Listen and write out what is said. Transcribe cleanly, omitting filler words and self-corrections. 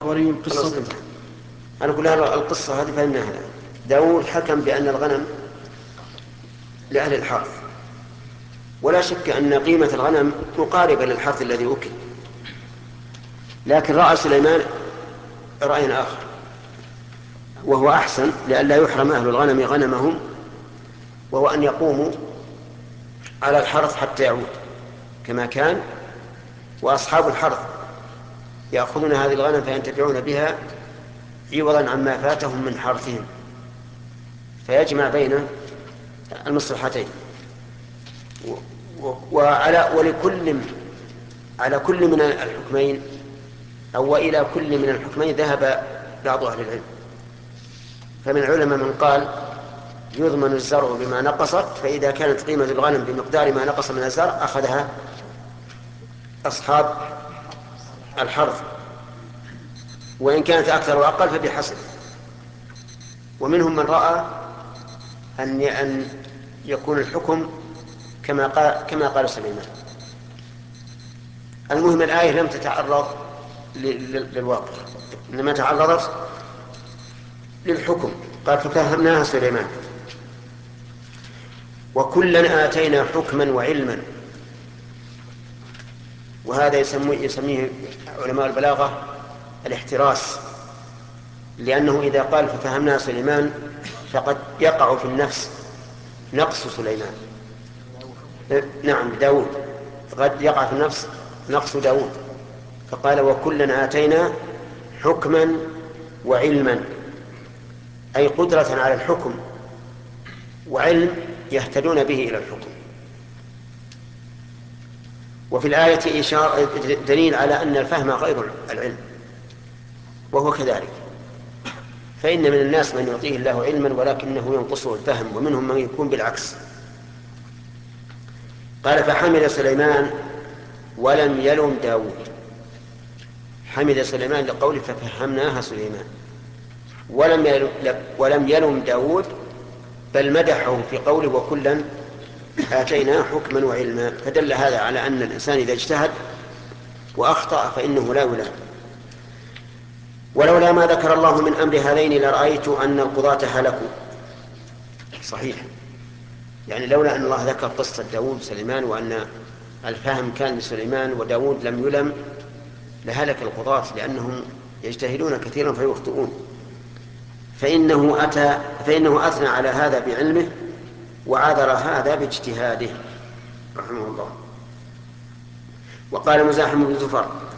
ولي خلاص قصة. انتهى. أنا أقول لها القصة هذه فهمناها الآن. داود حكم بأن الغنم لأهل الحرث، ولا شك أن قيمة الغنم مقاربة للحرث الذي أكل، لكن رأى سليمان رأي آخر وهو أحسن لئلا يحرم أهل الغنم غنمهم، وهو أن يقوموا على الحرث حتى يعود كما كان، وأصحاب الحرث يأخذون هذه الغنم فينتفعون بها عوضا عما فاتهم من حرثهم، فيجمع بين المصلحتين. على كل من الحكمين أو وإلى كل من الحكمين ذهب بعض أهل العلم. فمن العلماء من قال يضمن الزرع بما نقصت، فإذا كانت قيمة الغنم بمقدار ما نقص من الزرع أخذها أصحاب الحرث، وإن كانت أكثر وأقل فبحسب. ومنهم من رأى أن يكون الحكم كما قال سليمان. المهم الآية لم تتعرض للواقع، إنما تعرضت للحكم. قال ففهمناها سليمان وكلا آتينا حكما وعلما. وهذا يسميه علماء البلاغة الاحتراس، لأنه إذا قال ففهمناها سليمان فقد يقع في النفس نقص سليمان. نعم داود، قد يقع في النفس نقص داود، فقال وكلا آتينا حكما وعلما، أي قدرة على الحكم وعلم يهتدون به إلى الحكم. وفي الآية إشارة دليل على أن الفهم غير العلم، وهو كذلك، فإن من الناس من يعطيه الله علما ولكنه ينقصه الفهم، ومنهم من يكون بالعكس. قال فحمد سليمان ولم يلم داود. حمد سليمان لقوله ففهمناها سليمان، ولم يلم داود، بل مدحه في قوله وكلا آتينا حكما وعلما، فدل هذا على أن الإنسان إذا اجتهد وأخطأ فإنه لا يلام. ولولا ما ذكر الله من أمر هذين لرأيت أن القضاة هلكوا. صحيح، يعني لولا أن الله ذكر قصة داود وسليمان وأن الفهم كان لسليمان وداود لم يلم لهلك القضاة، لأنهم يجتهدون كثيرا فيخطئون. فإنه أثنى على هذا بعلمه وعذر هذا باجتهاده رحمه الله. وقال مزاحم بن زفر